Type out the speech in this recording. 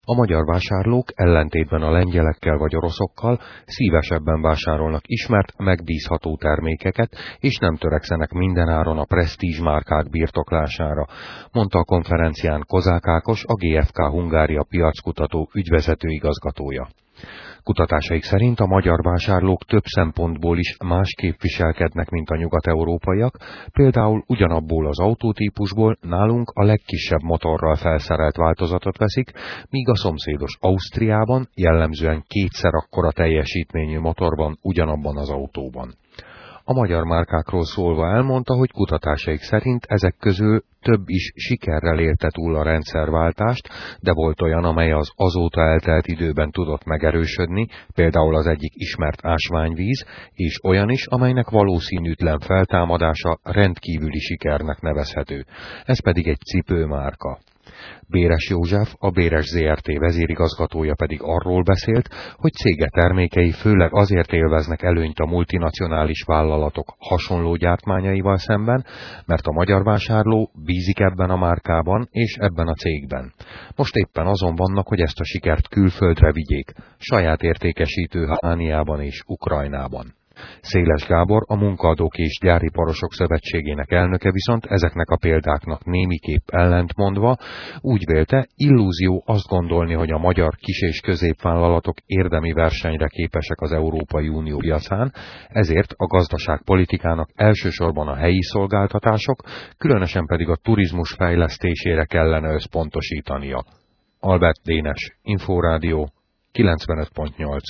A magyar vásárlók ellentétben a lengyelekkel vagy oroszokkal szívesebben vásárolnak ismert, megbízható termékeket, és nem törekszenek mindenáron a presztízs márkák birtoklására, mondta a konferencián Kozák Ákos, a GFK Hungária piackutató ügyvezető igazgatója. Kutatásaik szerint a magyar vásárlók több szempontból is másképp viselkednek, mint a nyugat-európaiak, például ugyanabból az autótípusból nálunk a legkisebb motorral felszerelt változatot veszik, míg a szomszédos Ausztriában jellemzően kétszer akkora teljesítményű motorban ugyanabban az autóban. A magyar márkákról szólva elmondta, hogy kutatásaik szerint ezek közül több is sikerrel élte túl a rendszerváltást, de volt olyan, amely az azóta eltelt időben tudott megerősödni, például az egyik ismert ásványvíz, és olyan is, amelynek valószínűtlen feltámadása rendkívüli sikernek nevezhető. Ez pedig egy cipőmárka. Béres József, a Béres Zrt. Vezérigazgatója pedig arról beszélt, hogy cége termékei főleg azért élveznek előnyt a multinacionális vállalatok hasonló gyártmányaival szemben, mert a magyar vásárló bízik ebben a márkában és ebben a cégben. Most éppen azon vannak, hogy ezt a sikert külföldre vigyék, saját értékesítő Hániában és Ukrajnában. Széles Gábor, a Munkaadók és Gyáriparosok Szövetségének elnöke viszont ezeknek a példáknak némiképp ellentmondva úgy vélte, illúzió azt gondolni, hogy a magyar kis- és középvállalatok érdemi versenyre képesek az Európai Unió piacán, ezért a gazdaságpolitikának elsősorban a helyi szolgáltatások, különösen pedig a turizmus fejlesztésére kellene összpontosítania. Albert Dénes, Inforádió, 95.8